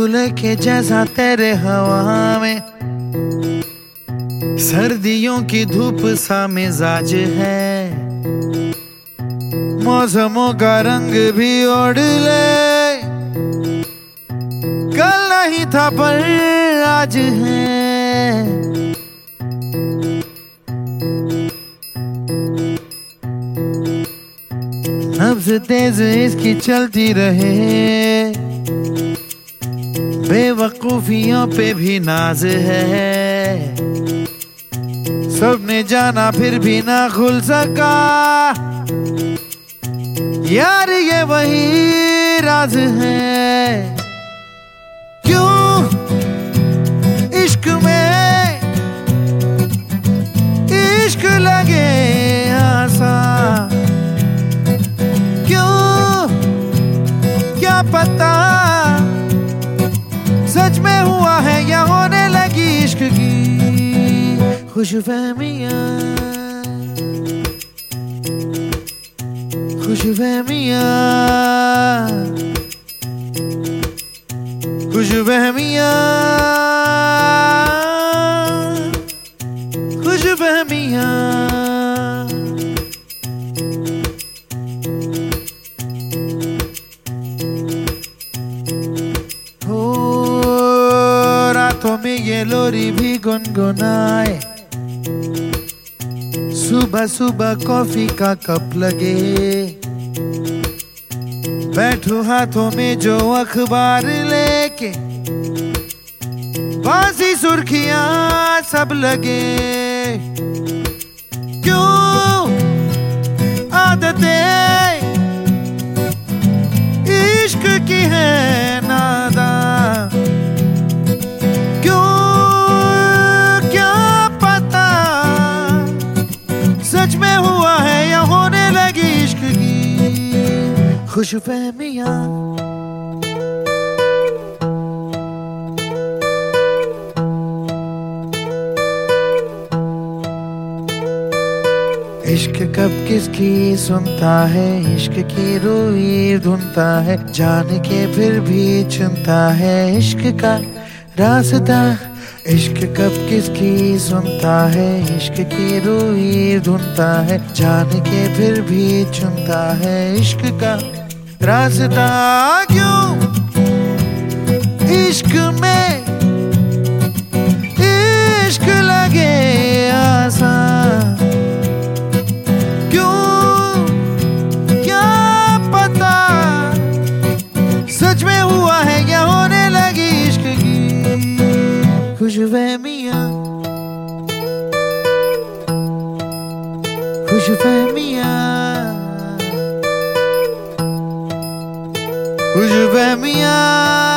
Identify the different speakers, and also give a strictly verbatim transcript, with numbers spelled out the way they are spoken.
Speaker 1: फूल के जैसा तेरे हवा में, सर्दियों की धूप सा मिजाज है। मौसमों का रंग भी ओढ़ ले, कल नहीं था पर आज है। नब्ज़ तेज इसकी चलती रहे, बेवकूफियों पे भी नाज है। सबने जाना फिर भी ना खुल सका, यार ये वही राज है। क्यों इश्क में इश्क लगे आसान, क्यों क्या पता सच में हुआ है या होने लगी इश्क की खुशफहमियां, खुशफहमियां, खुशफहमियां, खुशफहमियां। हो रातों में ये लोरी भी गुनगुनाए, सुबह सुबह कॉफी का कप लगे, बैठो हाथों में जो अखबार लेके, बासी सुर्खियां सब लगे। क्यों आदतें इश्क की है नादान, क्यों क्या पता सच में हुआ है या होने लगी इश्क की खुशफहमियां। इश्क कब किसकी सुनता है, इश्क की रूई ढूंढता है, जान के फिर भी चुनता है इश्क का रास्ता। इश्क कब किसकी सुनता है, इश्क की रूई ढूंढता है, जान के फिर भी चुनता है इश्क का रास्ता। क्यों इश्क में इश्क लगे आसान, क्यों क्या पता सच में हुआ है या होने लगी इश्क की खुशफहमियां, खुशफहमियां, खुशफहमियां।